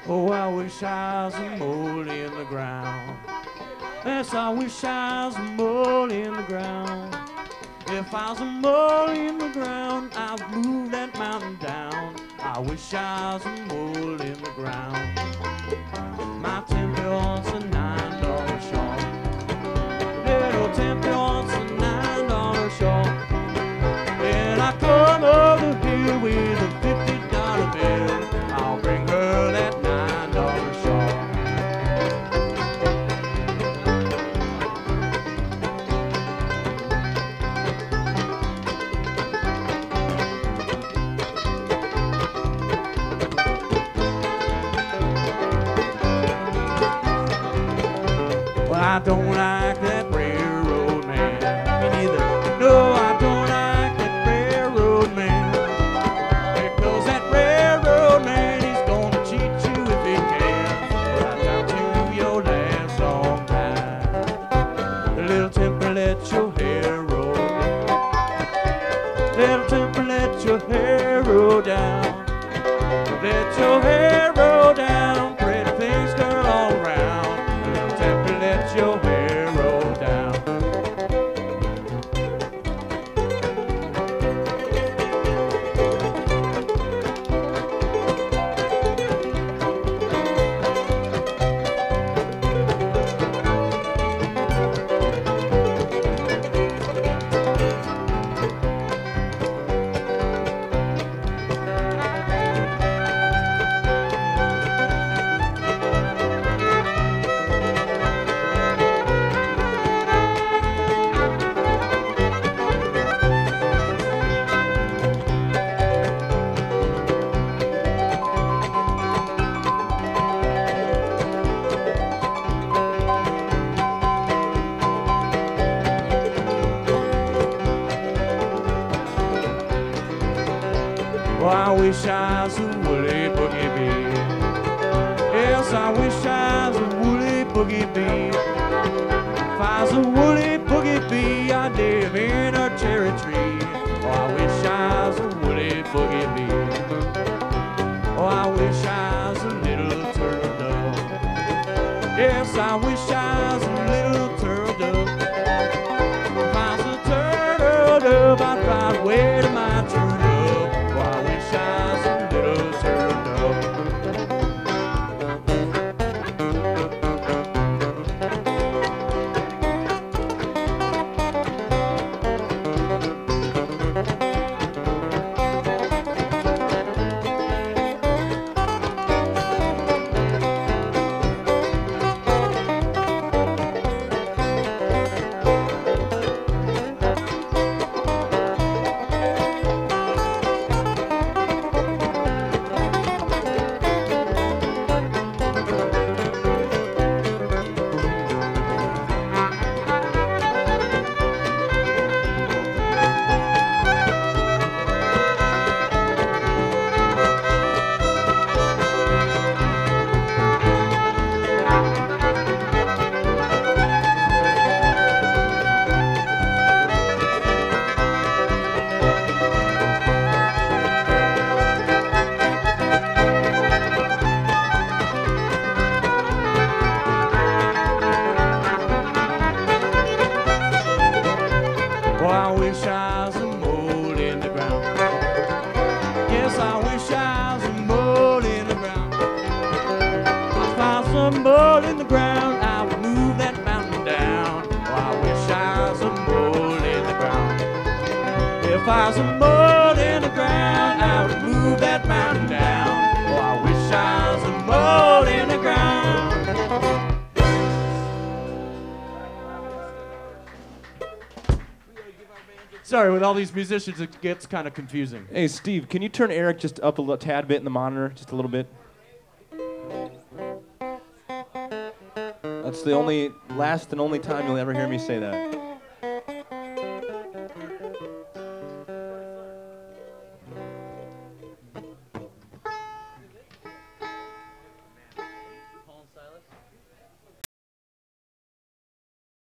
Oh, I wish I was a mole in the ground. Yes, I wish I was a mole in the ground. If I was a mole in the ground, I'd move that mountain down. I wish I was a mole in the ground. My temple wants a $9 shawl. Little temple wants a $9 shawl. And I come over here with a $50 bill. I'll bring her that $9 shawl. Well, I don't like that railroad man. Me neither. No, I don't like that railroad man. Because that railroad man, he's gonna cheat you if he can. Right down to your last long time. Little temper, let your hair roll down. Little temper, let your hair roll down. Let your hair roll down. Pretty things girl all around. Little temper, let your hair roll down. Well, I wish I was a woolly boogie bee. Yes, I wish I was a woolly boogie bee. If I was a woolly boogie bee, I'd live in a cherry tree. Oh, I wish I was a woolly boogie bee. Oh, I wish I was a little turtle dove. Yes, I wish I was a little turtle dove. If I was a turtle dove, I'd fly away to my true love. Oh, I wish I was a little turtle dove. Well, I wish I was a mole in the ground. Yes, I wish I was a mole in the ground. If I was a mole in the ground, I would move that mountain down. Oh, I wish I was a mole in the ground. If I was a mole in the ground, I would move that mountain down. Oh, I wish I was a mole in the ground. Sorry, with all these musicians, it gets kind of confusing. Hey, Steve, can you turn Eric just up a tad bit in the monitor? Just a little bit? That's the last and only time you'll ever hear me say that.